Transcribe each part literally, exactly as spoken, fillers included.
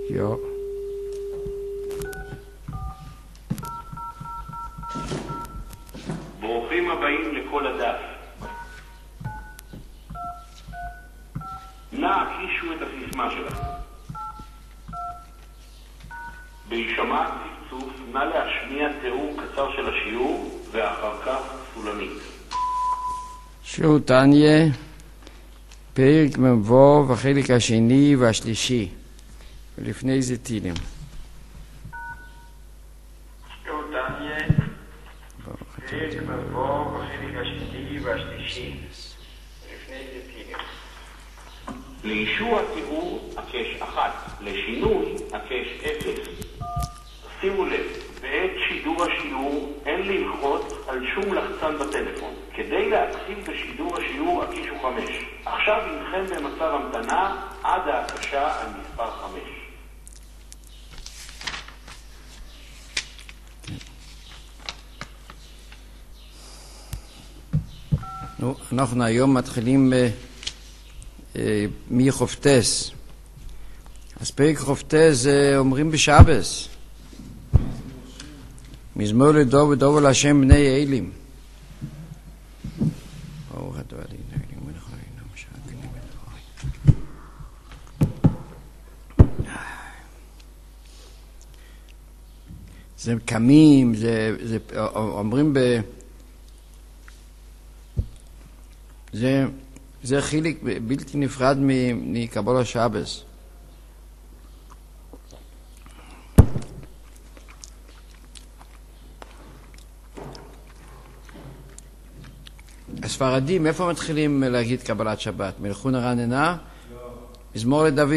יו. ברוכים הבאים לכל הדף. נא הקישו את הסיסמה שלכם. בהישמע צפצוף, נא להשמיע תיאור קצר של השיעור, ואחר כך סולמית. שיעור תניה, פרק מבוא, החלק השני והשלישי, ולפני זה תהילים. שיעור תניה, פרק מבוא, החלק השני והשלישי, ולפני זה תהילים. לאישור התיאור הקש אחת, לשינוי הקש אפס. שימו לב, בעת שידור השיעור אין ללחוץ על שום לחצן בטלפון. כדי להתחיל בשידור השיעור הקישו חמש. עכשיו אינכם במצב המתנה עד ההקשה על מספר חמש. נו, אנחנו היום מתחילים מי חופטס. אז פרק חופטס אומרים בשבס. מזמור לדוב ודוב על השם בני אלים. ברוך אתה אדינו אלוהינו מלך העולם שהכל בדברי. זה קמים, זה, זה אומרים ב... זה, זה חלק בלתי נפרד מקבול השבס. הספרדים, איפה מתחילים להגיד קבלת שבת? מלכון הרעננה? לא. מזמור לדוד.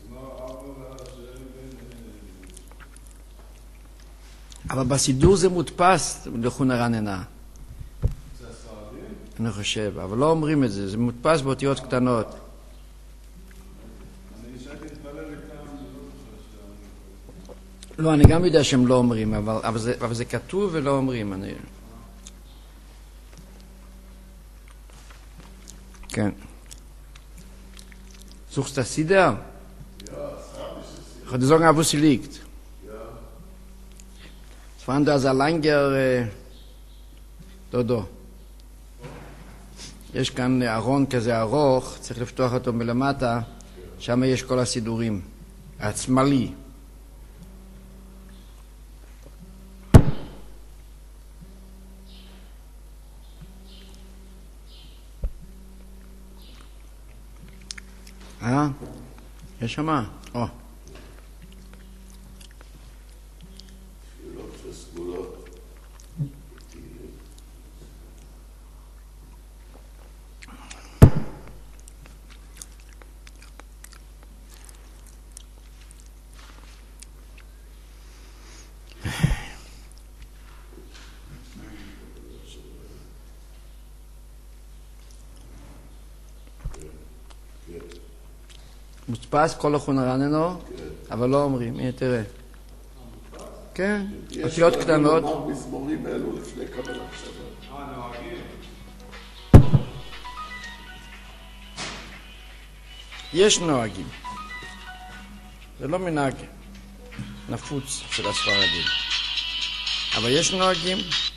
אבל בסידור זה מודפס, מלכון הרעננה. זה הספרדים? אני חושב, אבל לא אומרים את זה, זה מודפס באותיות קטנות. אני שאלתי להתפלל לכמה זה לא, אני גם יודע שהם לא אומרים, אבל, אבל, זה, אבל זה כתוב ולא אומרים. אני... כן. Suchst das Sider? Ja, das habe ich es. Ich würde sagen, wo sie liegt. Ja. Es war da ein langer... Äh, da, da. יש כאן ארון כזה ארוך, צריך לפתוח אותו מלמטה, שם יש כל הסידורים. השמאלי. אה? יש שמה? או. תפילות וסגולות. מודפס כל לכון הרעננו, אבל לא אומרים, הנה תראה. כן, אותיות קטנות. יש לומר מזמורים אלו לפני קבלת שבת. אה, נוהגים. יש נוהגים. זה לא מנהג נפוץ של הספרדים. אבל יש נוהגים.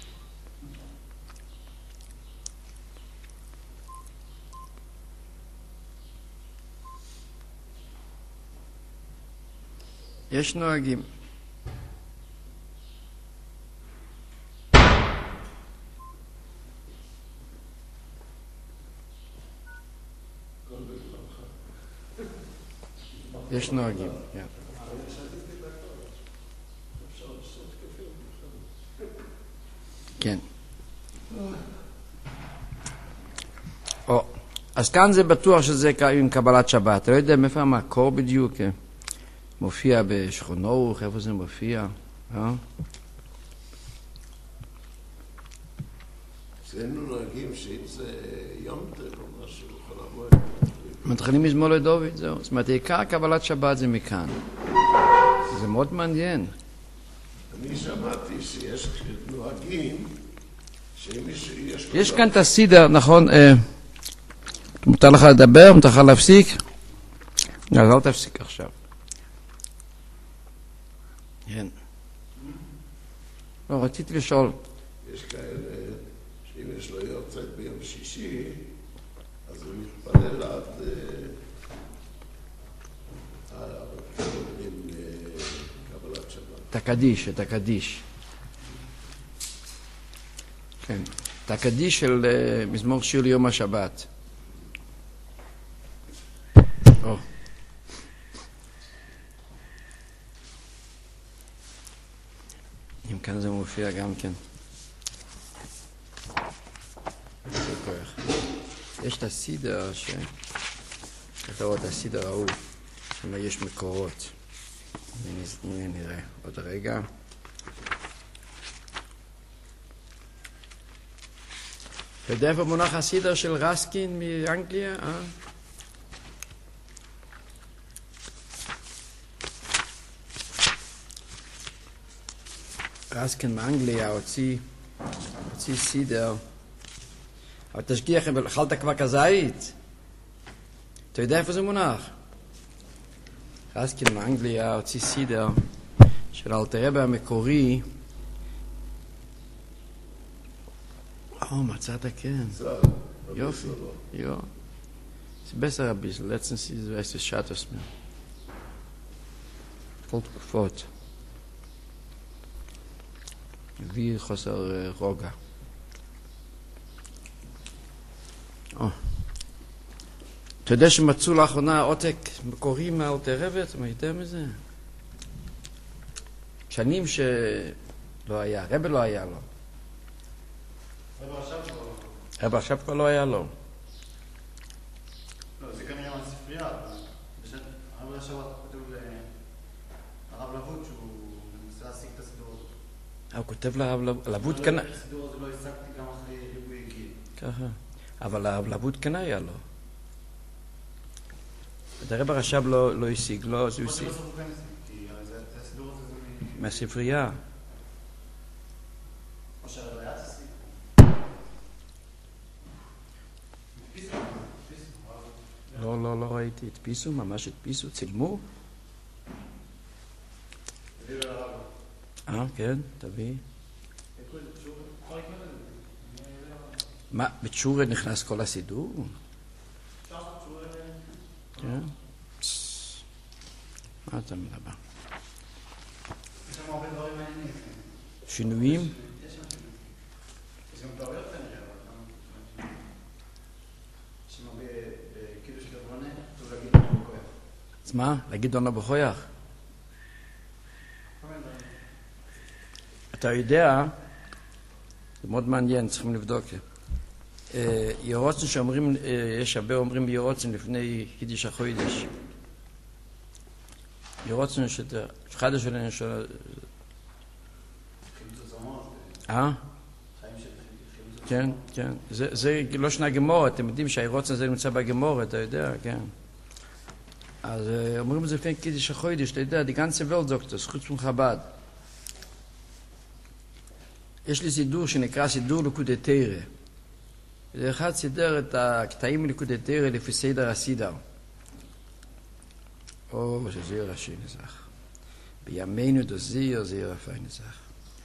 יש נוהגים. יש נוהגים, כן. כן. או, אז כאן זה בטוח שזה עם קבלת שבת. אתה לא יודע מאיפה המקור בדיוק? מופיע בשכונות, איפה זה מופיע? אה? אצלנו נוהגים שאם זה יום טוב או משהו, יכול לבוא. מתחילים מזמור לדוד, זהו. זאת אומרת, עיקר קבלת שבת זה מכאן. זה מאוד מעניין. אני שמעתי שיש נוהגים שאם יש... יש כאן את הסידר, נכון? מותר לך לדבר, מותר לך להפסיק? אז אל תפסיק עכשיו. כן. לא, רציתי לשאול. יש כאלה שאם יש לו יורצייט ביום שישי, אז הוא מתפלל עד עם קבלת שבת. את הקדיש, את הקדיש. כן. את הקדיש של מזמור שיר ליום השבת. או. אם כאן זה מופיע גם כן. יש את הסידר ש... אתה רואה את הסידר ההוא, שם יש מקורות. הנה נראה עוד רגע. אתה יודע איפה מונח הסידר של רסקין מאנגליה? אה? רסקין מאנגליה הוציא, הוציא סידר. אבל תשגיח, אכלת כבר כזית? אתה יודע איפה זה מונח? רסקין מאנגליה הוציא סידר של אלתר רבי המקורי. או, מצאת כן. יופי. יו. זה בסדר ביסל. letztens ist es Schattes mehr. כל תקופות. הביא חוסר רוגע. או. אתה יודע שמצאו לאחרונה עותק מקורי מאלתר רבי? אתה יודע מזה? שנים שלא היה. רבי לא היה לו. רבי עכשיו כבר לא היה לו. לא, זה כנראה מהספרייה. הרב עכשיו כותב לרב לבוד שהוא מנסה להשיג את הסידור. הוא כותב לרב לבוד כנראה. את הסידור הזה לא השגתי גם אחרי ריבוי הגיל. ככה. אבל הרב לבוד כנראה היה לו. הרב הרש"ב לא השיג, לא, זה הוא השיג. כי הסידור הזה זה מהספרייה. או שהרב היה השיג. לא, לא, לא ראיתי. הדפיסו, ממש הדפיסו, צילמו. אה, כן, תביא. מה, בתשורה נכנס כל הסידור? כן. מה אתה מדבר? יש שם הרבה דברים מעניינים. שינויים? יש גם דברים כנראה, אבל יש שם בקידוש לבונה, טוב להגיד דונה בכויח. אז מה? להגיד דונה בכויח? אתה יודע, זה מאוד מעניין, צריכים לבדוק. יורוצן שאומרים, יש הרבה אומרים יורוצן לפני קידיש החוידש. יורוצן שחדש שלנו של... אה? כן, כן. זה לא שנה גמורה, אתם יודעים שהיורוצן הזה נמצא בגמורה, אתה יודע, כן. אז אומרים את זה לפני קידיש החוידש, אתה יודע, די ganze Welt sagt das, חוץ מחב"ד. יש לי סידור שנקרא סידור ליקוטי תורה. זה אחד סידר את הקטעים מליקוטי תורה לפי סדר הסידר. או, שזה ראשי נזך. בימינו דזיר, זה ירפי נזך.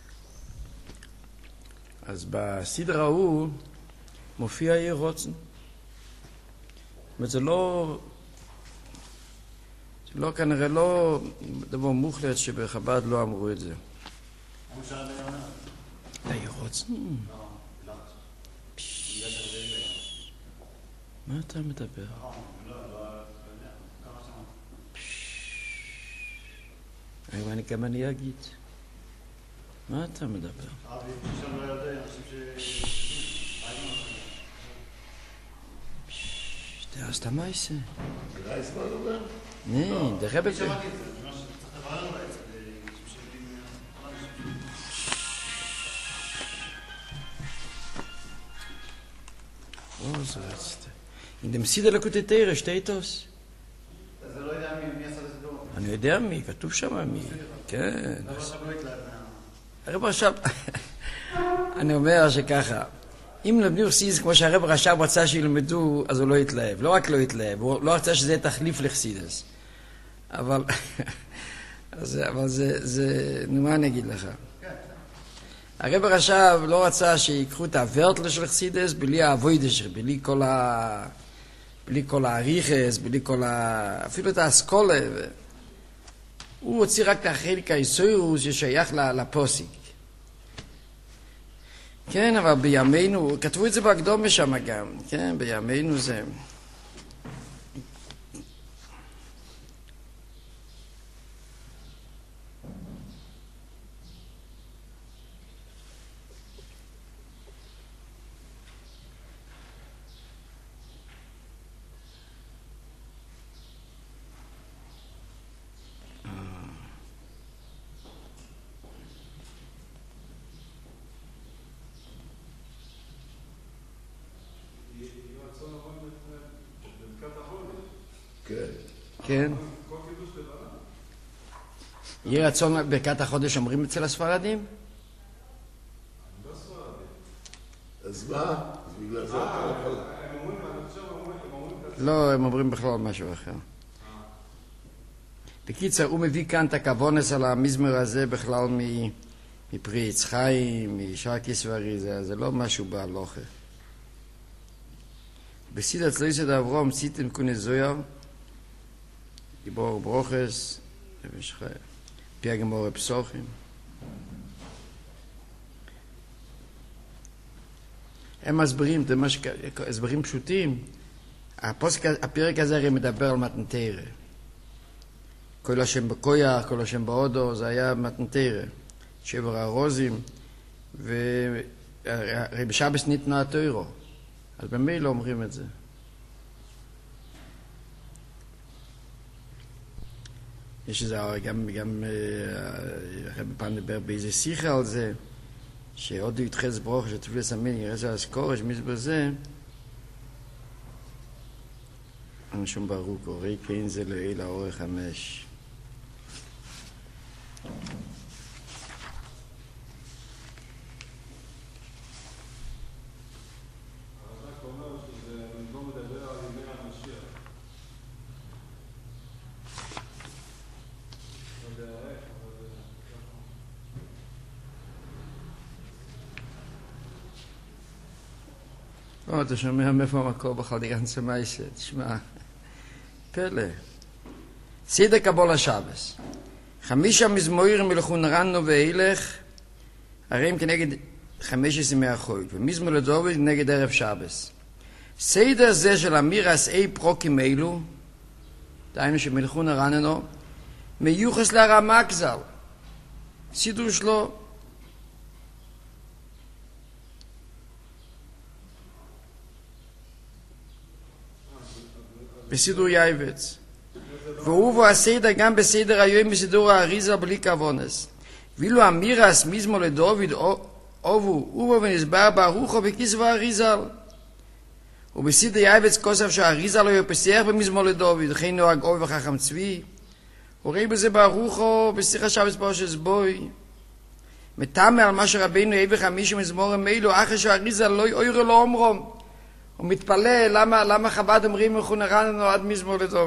אז בסידר ההוא מופיע יהיה רוצן. זאת אומרת, זה לא... זה לא, כנראה לא דבר מוחלט שבחב"ד לא אמרו את זה. למשל ביונה. יהיה רוצן? מה אתה מדבר? היום אני גם אני אגיד. מה אתה מדבר? אבי, שם לא יודע, אני חושב ש... אתה עשת מה עושה? נראה איזמן אומר? נה, דרך בזה. שמעתי את זה, זה מה שצריך לברר לו בעצם, אנשים שיודעים... או, זה רצת. אם דמסידה לקוטי תורה, שתי תוס. אז אני לא יודע מי עשה את הסידור. אני יודע מי, כתוב שם מי. כן. הרב עכשיו לא התלהב מה... הרב עכשיו, אני אומר שככה, אם לבני חסידס כמו שהרב עכשיו רצה שילמדו, אז הוא לא יתלהב. לא רק לא יתלהב, הוא לא רצה שזה יהיה תחליף לחסידס. אבל אז, אבל זה, זה, נו מה אני אגיד לך? הרב הרש"ב לא רצה שיקחו את הוורטל של חסידס בלי האבוידש, בלי כל ה... בלי כל האריכס, בלי כל ה... אפילו את האסכולה. ו... הוא הוציא רק את החלק היסוירוס ששייך לפוסיק. כן, אבל בימינו, כתבו את זה בהקדומה שם גם, כן, בימינו זה... כן. יהיה רצון ברכת החודש אומרים אצל הספרדים? אז מה? אז בגלל זה אתה יכול... לא, הם אומרים בכלל משהו אחר. בקיצר, הוא מביא כאן את הכוונס על המזמר הזה בכלל מפרי עץ חיים, משאר כסברי, זה לא משהו בהלוכה. בסידת סלויסד אברום ציתם כוני זויר, גיבור ברוכס, פי הגמור הפסוחים. הם מסברים, זה מש... הסברים פשוטים. הפוסק, הפרק הזה הרי מדבר על מתנתרא. כל השם בקויח, כל השם בהודו, זה היה מתנתרא. שבר הרוזים, והרי בשבס ניתנה התוירו. אז במי לא אומרים את זה? יש איזה, גם, גם, אחרי בפעם נדבר באיזה שיחה על זה, שעוד יתחז ברוך, שתפיל לסמין, יראה זה הסקורש, מזבר זה, אנשום ברוך, אורי כן זה לאל האורך חמש. אתה שומע מאיפה המקור בכלל דגנצה מייסה, תשמע, פלא. סידה קבול השבס. חמישה מזמורים מלכון רנו ואילך, הרי הם כנגד חמש עשרה מהחוי, ומזמור לדוב נגד ערב שבס. סידה זה של אמירס אי פרוקים אלו, דהיינו שמלכון רננו, מיוחס לרמק ז"ל. סידור שלו, בסידור יייבץ. והוא והסדר גם בסדר היום בסידור האריזה בלי כוונס. ואילו אמירס מזמור לדוד אובו, ובו ונסבר ברוכו בכיסו האריזה. ובסידר יייבץ כוסף שהאריזה לא יפסח במזמור לדוד, וכן נוהג אובי וחכם צבי. וראי בזה ברוכו בשיחה שבס פרשס בוי. מתאמה על מה שרבינו אבי חמישה מזמורים אלו, אחרי שהאריזה לא יאוירו לא אומרום. הוא מתפלא למה, למה חב"ד אומרים מלכון רננו עד מזמור לדוד.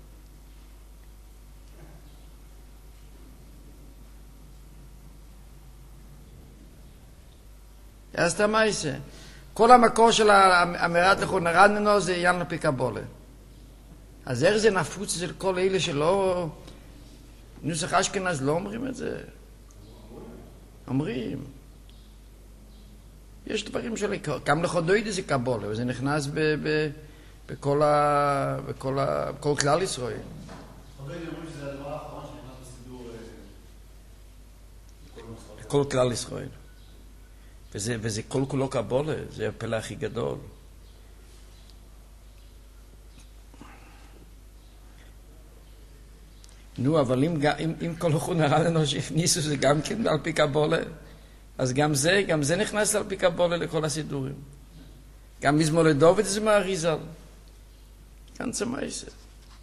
אז אתה מה יעשה? כל המקור של האמירת לכון רננו זה עניין לפי קבולה. אז איך זה נפוץ של כל אלה שלא... נוסח אשכנז לא אומרים את זה? אומרים. יש דברים של... גם לחודוידי זה קבולה, וזה נכנס ב, ב, בכל, ה, בכל, ה, בכל כלל ישראל. חודוידי אומרים שזה הדבר האחרון שנכנס בסידור... בכל כלל ישראל. וזה, וזה כל כולו קבולה, זה הפלא הכי גדול. נו, אבל אם, אם, אם כל לכון רננו שהכניסו זה גם כן על פי קבולה, אז גם זה, גם זה נכנס על פי קבולה לכל הסידורים. גם מזמור לדוד זה מהאריזה. כאן זה מה יעשה.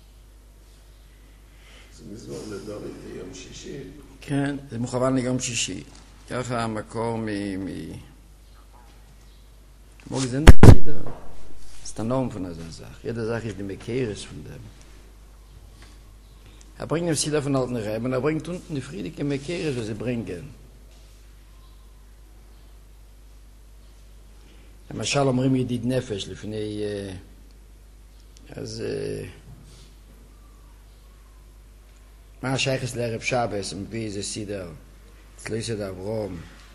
זה מזמור לדוד ליום שישי. כן, זה מוכוון ליום שישי. ככה המקור מ... מ... כמו לזה נצידה. סתנום von der Sache. Jede Sache ist die Mekeiris von dem. Er bringt den Sieder von alten Reben, er bringt unten die Friedike Mekere, was sie bringen. למשל אומרים ידיד נפש לפני, אז מה השייכס לערב שבס, מביא איזה סידר, אצלו סדר אברום.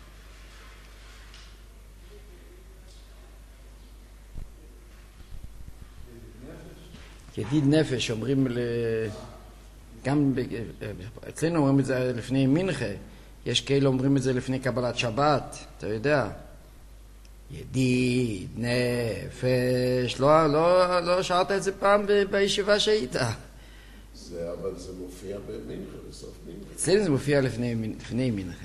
ידיד נפש אומרים, גם אצלנו אומרים את זה לפני מנחה, יש כאלה אומרים את זה לפני קבלת שבת, אתה יודע. ידיד, נפש, לא, לא, לא שרת את זה פעם ב- בישיבה שהיית. זה, אבל זה מופיע במנחה, בסוף מנחה. אצלנו זה מופיע לפני, לפני מנחה.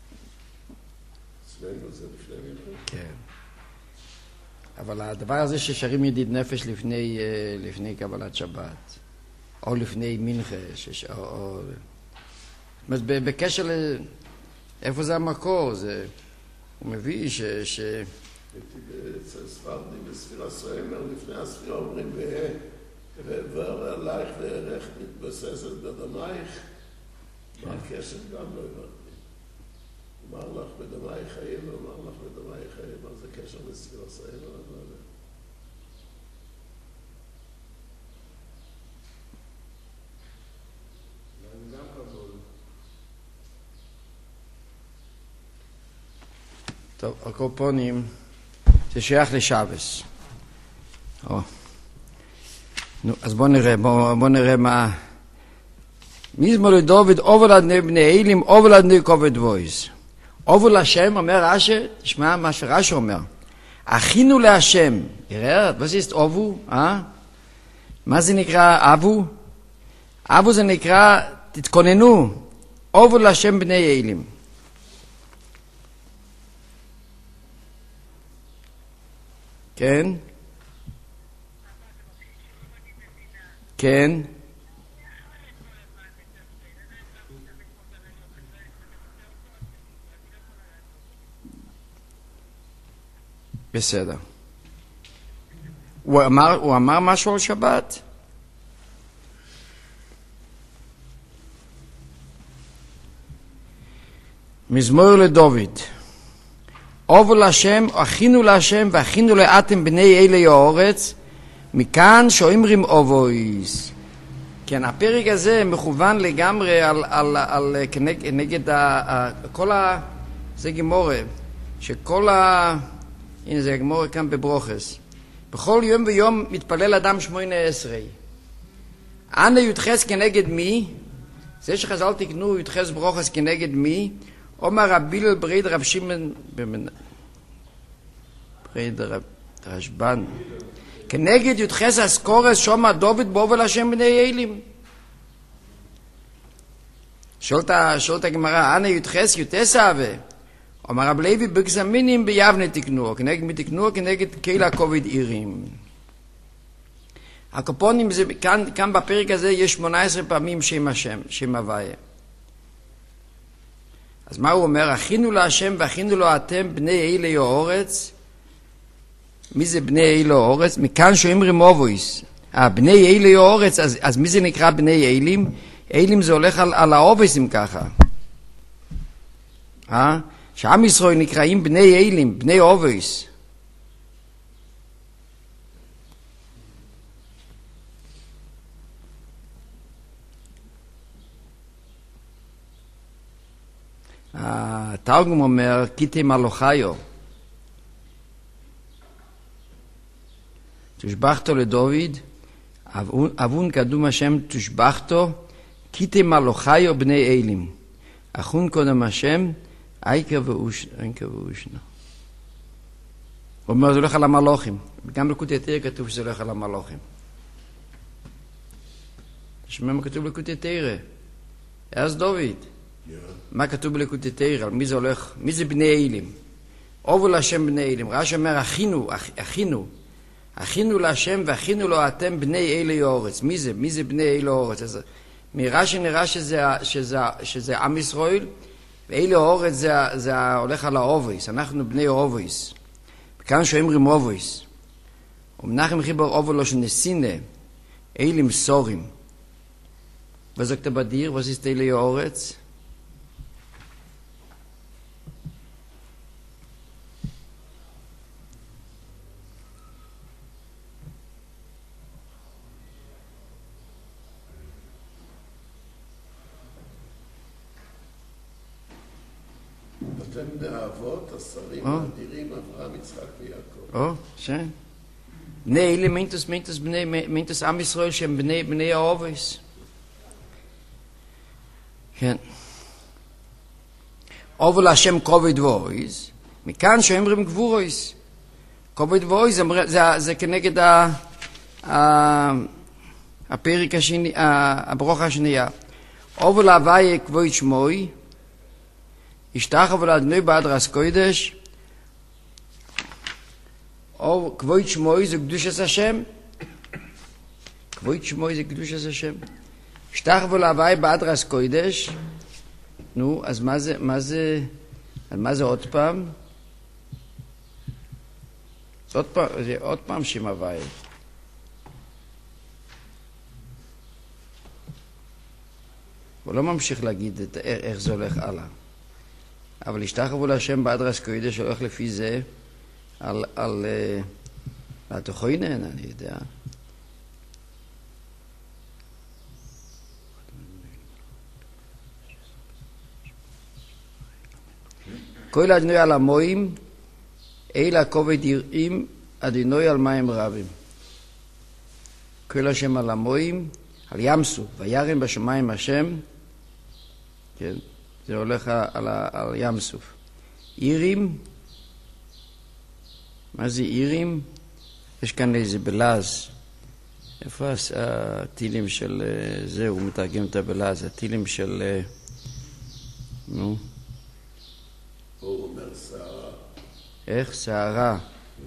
אצלנו זה לפני מנחה? כן. אבל הדבר הזה ששרים ידיד נפש לפני, לפני קבלת שבת, או לפני מנחה, שש, או, או... זאת אומרת, בקשר ל... איפה זה המקור? זה... הוא מביא ש... ש... הייתי אצל ספרדי בספירה סוימר, לפני הספירה אומרים ועבר עלייך וערך מתבססת בדמייך. מה הקשר גם לא הבנתי. אמר לך בדמייך חיים, אמר לך בדמייך חיים, מה זה קשר לספירה סוימר? אני לא יודע. אני גם קבול. טוב, הקופונים זה שייך לשבס. או. נו, אז בוא נראה, בוא, בוא נראה מה... מזמור לדוד, אובל עד בני אלים, אובל עד בני כובד וויז. אובל השם, אומר רש"י, תשמע מה שרש"י אומר. אחינו להשם. יראה, מה זה אובו? אה? מה זה נקרא אבו? אבו זה נקרא, תתכוננו, אובל השם בני אלים. כן? כן? בסדר. הוא אמר, הוא אמר משהו על שבת? מזמור לדוד. אובו להשם, אחינו להשם, ואחינו לאתם בני אלי האורץ, מכאן שאומרים אובויס. כן, הפרק הזה מכוון לגמרי על, על, על, כנגד, נגד ה, ה, כל ה... זה גמורה, שכל ה... הנה זה גמורה כאן בברוכס. בכל יום ויום מתפלל אדם שמונה עשרה. אנה יותחס כנגד מי? זה שחז"ל תקנו יותחס ברוכס כנגד מי? אומר רבי הלל בריד רב שמעון בריד רב רשב"ן. כנגד יותחס אסקורס שומע דוד באובל השם בני אלים. שואלת הגמרא, אנה יותחס יותס אהבה? אומר רב לוי בגזמינים ביבנה תקנו, כנגד מי תקנו? כנגד קהילה כובד עירים. הקופונים, זה, כאן, כאן בפרק הזה יש שמונה עשרה פעמים שם השם, שם הוויה. אז מה הוא אומר? אחינו להשם ואחינו לו אתם בני אלי האורץ. מי זה בני אלי האורץ? מכאן שאומרים אובויס. אה, בני אלי האורץ, אז, אז מי זה נקרא בני אלים? אלים זה הולך על, על האובויסים ככה. אה? שעם ישראל נקראים בני אלים, בני אובויס. התרגום אומר, קיטי מלוחיו. תושבחתו לדוד, אבון קדום השם תושבחתו, קיטי מלוחיו בני אלים. אחון קודם השם, אייקה ואושנה. הוא אומר, זה הולך על המלוכים. גם בליקוטי התורה כתוב שזה הולך על המלוכים. תשמע מה כתוב בליקוטי התורה. אז דוד. מה כתוב בליקוטי תורה? על מי זה הולך? מי זה בני אלים? אובו להשם בני אלים. רש"י אומר, אחינו, אחינו. אחינו להשם ואחינו לו אתם בני אלי האורץ. מי זה? מי זה בני אלי האורץ? אז מרש"י נראה שזה, שזה, שזה עם ישראל, ואלי האורץ זה, זה הולך על האובויס. אנחנו בני אובויס. כאן שאומרים אובויס. ומנחם חיבר אובו לו שנסינה, אלים סורים. Was sagt er bei dir? Was ist Eli Oretz? אתם האבות, השרים האדירים, אברהם, יצחק ויעקב. או, schön. בני אלי מינטוס, מינטוס, בני, מינטוס עם ישראל שהם בני, בני האובויס. כן. אבל השם כובד ואויז, מכאן שאומרים גבורויס. כובד ואויז, זה, זה כנגד ה, ה, הפרק השני, הברוך השנייה. אבל הווי כבוד שמוי, השתחו לאדוני באדרס קודש, או כבוד שמוי זה קדושת השם, כבוד שמוי זה קדושת השם. השתחו להווי באדרס קודש, נו, אז מה זה, מה זה, אז מה זה עוד פעם? עוד פעם, זה עוד פעם שם הווי. הוא לא ממשיך להגיד את, איך זה הולך הלאה. אבל השתחוו להשם באדרס קודש הולך לפי זה על, על, על התוכנן, אני יודע. כל אדינוי על המוים, אלה כובד יראים, אדינוי על מים רבים. כל השם על המוים, על ימסו, וירם בשמיים השם, כן, זה הולך על, על ים סוף. עירים, מה זה עירים? יש כאן איזה בלז. איפה הטילים של זה, הוא מתרגם את הבלז, הטילים של, נו. הוא אומר שערה. איך? שערה.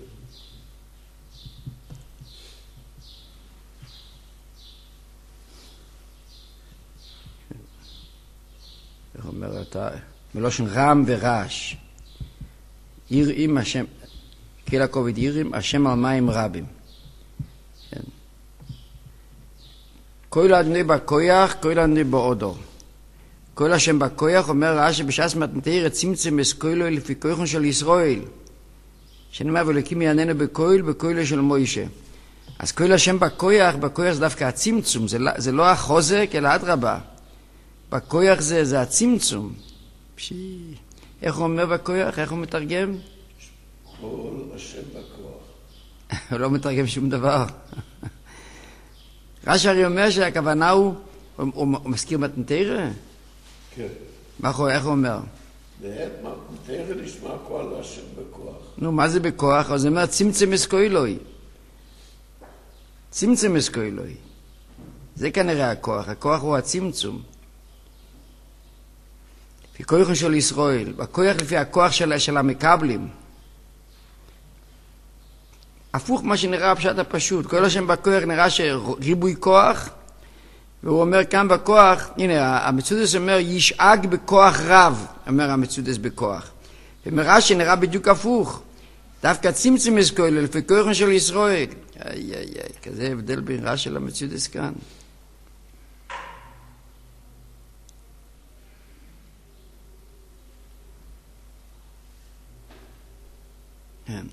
איך אומר אתה? מלושן רם ורעש. יראים השם, כל הכובד יראים, השם על מים רבים. כן. כל אדוני בכויח, כל אדוני בעודו. כל השם בכויח אומר רעש שבשעס מתנתר צמצם אסכוילו לפי כויחון של ישראל. שנאמר ולקים יעננו בכויל, בכוילו של מוישה. אז כל השם בכויח, בכויח זה דווקא הצמצום, זה לא, זה לא החוזק, אלא אדרבה. בכויח זה, זה הצמצום. פשי. איך הוא אומר בכויח? איך הוא מתרגם? כל השם בכוח. הוא לא מתרגם שום דבר. רש"י הרי אומר שהכוונה הוא, הוא, הוא, הוא מזכיר מתנתרא? כן. מה הוא, איך הוא אומר? בעת מתנתרא נשמע כל השם בכוח. נו, מה זה בכוח? אז הוא אומר צמצם אסכוילוי. צמצם אסכוילוי. זה כנראה הכוח. הכוח הוא הצמצום. לפי כוח של ישראל. הכוח לפי הכוח של, של המקבלים. הפוך מה שנראה הפשט הפשוט. כל השם בכוח נראה שריבוי כוח, והוא אומר כאן בכוח, הנה, המצודס אומר, ישאג בכוח רב, אומר המצודס בכוח. ומראה שנראה בדיוק הפוך. דווקא צמצם אסכוילוי, לפי כוח של ישראל. איי, איי, איי, כזה הבדל בין רע של המצודס כאן. כן.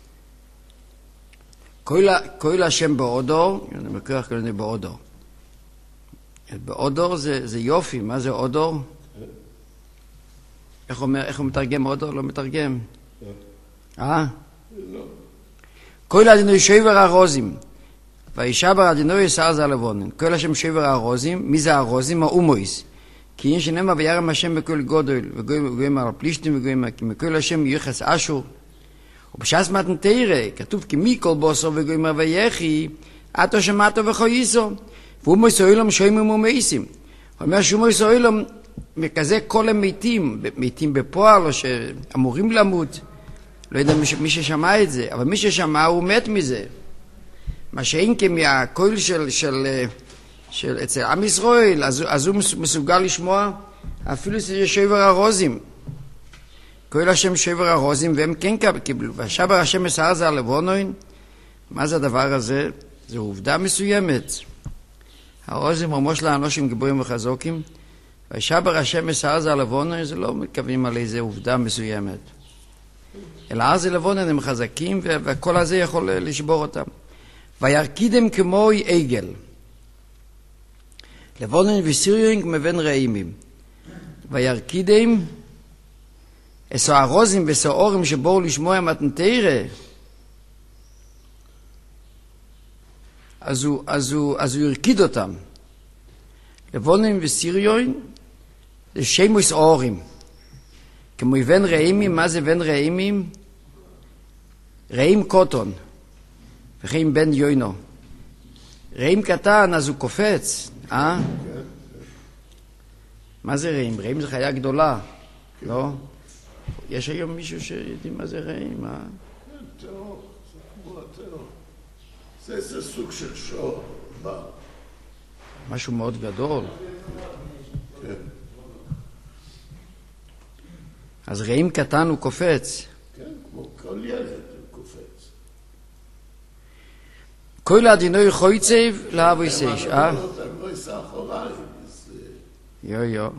כל השם באודור, אני מכוח כלני באודור. באודור זה, זה יופי, מה זה אודור? איך אומר, איך הוא מתרגם אודור? לא מתרגם. אה? לא. כל אדינוי שובר הרוזים, וישבר אדינוי יסר זה הלבונן. כל השם שובר הרוזים, מי זה הרוזים? האומויס. כי אין שנאמר וירם השם בכל גודל, וגויים על פלישתים וגויים, כי מכל השם יוחס אשור. ובשעס מתנתרא, כתוב כי מי כל בוסו וגויים ויחי, אתו שמעתו וחויסו. ואומו ישראלום שוימים ומייסים. הוא אומר שאומו ישראלום מכזה כל המתים, מתים בפועל או שאמורים למות. לא יודע מי ששמע את זה, אבל מי ששמע הוא מת מזה. מה שאין כמהקול של, של, של אצל עם ישראל, אז, אז הוא מסוגל לשמוע אפילו שזה שובר הרוזים. כל השם שובר הרוזים, והם כן קיבלו. והשבר השם מסער זה הלבונוין. מה זה הדבר הזה? זו עובדה מסוימת. האוזם רמוש לאנושים גיבורים וחזוקים, וישבר השם מסער זה הלבונה, זה לא מתכוונים על איזו עובדה מסוימת. אלא אז הלבונה הם חזקים, והכל הזה יכול לשבור אותם. וירקידם כמו עגל. לבונן וסיריון כמבן רעימים. וירקידם, אסו הרוזים וסעורים שבואו לשמוע מתנתרא, אז הוא, אז הוא, אז הוא הרקיד אותם. לבונן וסיריון זה שמוס אורים. כמו בן רעימים, מה זה בן רעימים? רעים קוטון, וכן בן יוינו. רעים קטן, אז הוא קופץ, אה? מה זה רעים? רעים זה חיה גדולה, לא? יש היום מישהו שיודעים מה זה רעים, אה? כן, טרור, זה כמו הטרור. זה איזה סוג של שור, בא. משהו מאוד גדול. כן. אז רעים קטן הוא קופץ. כן, כמו כל ילד הוא קופץ. כל הדינוי חויצב לאבוי סייש, אה? הם לא יישא אחוריים. יו יו.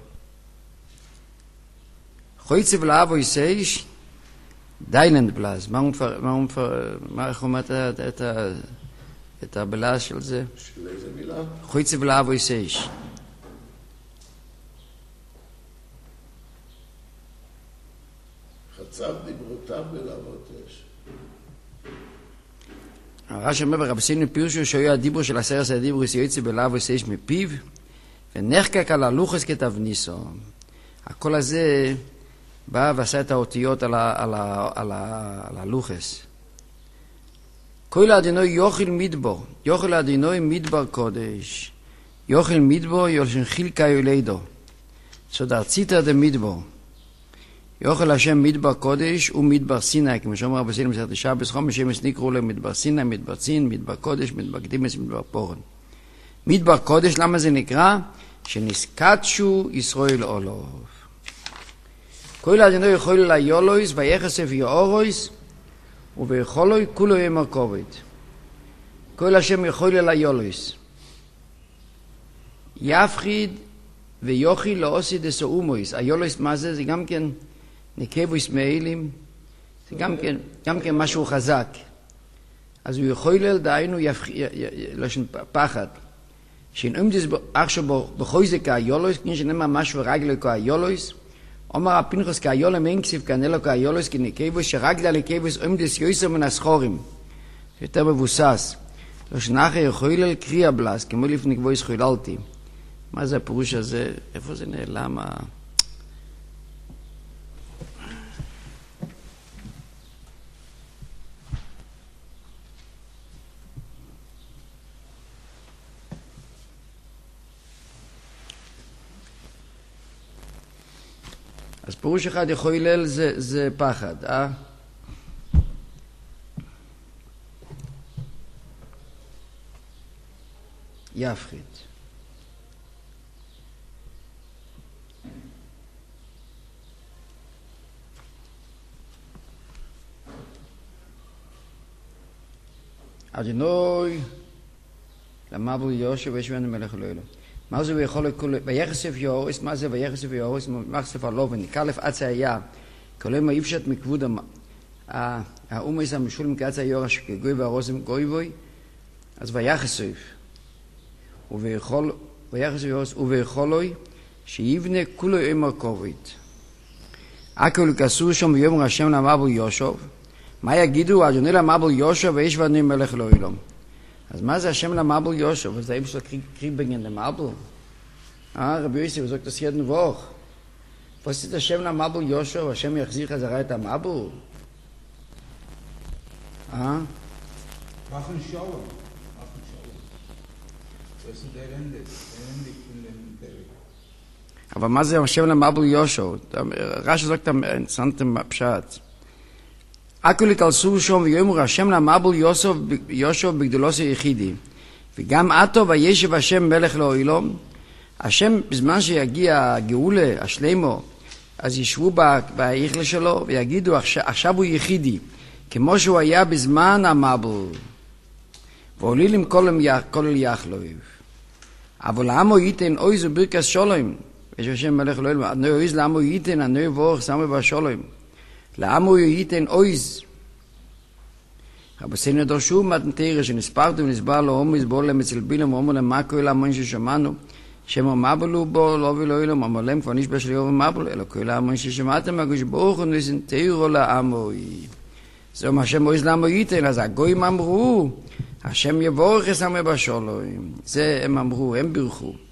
חויצב לאבוי סייש, דייננד בלאז. מה הוא מפר... מה איך אומר את הבלאז של זה? של איזה מילה? חויצב לאבוי סייש. חצב דיברותיו בלעבוד אש. הרש"י אומר ברבסינו פירשו שהיו הדיבור של עשרת הדיברוס יוצא בלאבוי סייש מפיו, ונחקק על הלוחס כתבניסו. הקול הזה בא ועשה את האותיות על, ה, על, ה, על, ה, על הלוחס. כל הדינוי יוכל מדבור, יוכל הדינוי מדבר קודש, יוכל מדבור יולשן חילקה יולידו, סודר ציטר דה מדבור. יוכל השם מדבר קודש ומדבר סיני, כמו שאומר רבי סיני מסכת שבס, חומש שמש נקראו להם מדבר סיני, מדבר צין, מדבר קודש, מדבר קדימס, מדבר פורן. מדבר קודש, למה זה נקרא? שנסקדשו ישראל עולוב. כל הדינוי יכול ליולויס ויחסף יאורויס וביכולוי כולו ימר כובד. כל השם יכול ליולויס. יפחיד ויוכי לאוסי דסאומויס. היולויס מה זה? זה גם כן נקבויס מאילים. זה גם כן, גם כן משהו חזק. אז הוא יכול לדיינו לשן פחד. שאם זה עכשיו בחויזק היולויס, כמו שנאמר משהו רגלי כהיולויס, אומר הפנחס כהיולם אין כסיב כנלו כהיולויס כנקבויס, שרגלי לקבויס אם דס יויסר מן הסחורים. יותר מבוסס. לא שנחר יכול לקריאה בלס, כמו לפני קבויס חיללתי. מה זה הפירוש הזה? איפה זה נעלם? אז פירוש אחד יכול להילל זה, זה פחד, אה? יפחית. אדינוי למבול יושב וישבנו מלך אלוהים. מה זה ויכול לכול, ויחסף יאורס, מה זה ויחסף יאורס, מחסף הלובן, קלף עצה היה, כולל מה יפשט מכבוד האומס המשולם כעצה יורש כגוי והרוזם גוי בוי, אז ויחסף, ויחסף יאורס, וביכולוי, שיבנה כולו אמר כובית. אקול כסור שם ויאמר השם למבול יושב, מה יגידו? אדוני למבול יושב וישבנו מלך אלוהים. אז מה זה השם למבול יושב? אז זה איפה של קריב בגן למבול. אה, רבי יוסף, זאת תסיידנו ואוך. פוסט את השם למבול יושב, השם יחזיר חזרה את המבול. אה? Machen schauen. Machen schauen. Das ist der Ende. Der Ende von dem Berg. אבל מה זה השם למבול יושב? רש"י זאת אינטרסנטים פשט. אקולי כלסו שום ויאמר השם למבול יושב, יושב בגדולוס היחידי. וגם עתו וישב השם מלך לעולם. השם בזמן שיגיע הגאולה, השלמו, אז ישבו ביחלה שלו ויגידו עכשיו הוא יחידי, כמו שהוא היה בזמן המבול. ועולים כל אל יחלויב. אבל עמו ייתן אויז וברכס שולם. יש השם מלך אלוהים, אנוי אויז לעמו ייתן, אנוי בורך שמו בשולם. לעמו ייתן אויז. aber sehen doch schon mit Tiere schon spart und es bal um es bol mit selbinem um und ma koila man shemanu shema mablu bo lo vi lo ilo mamalem von nicht besser um mablu elo koila man shemate ma gush boch und wir sind Teiro amoi so ma shem islam yiten az goy mamru Hashem yevorach es am basholoim ze em amru em birchu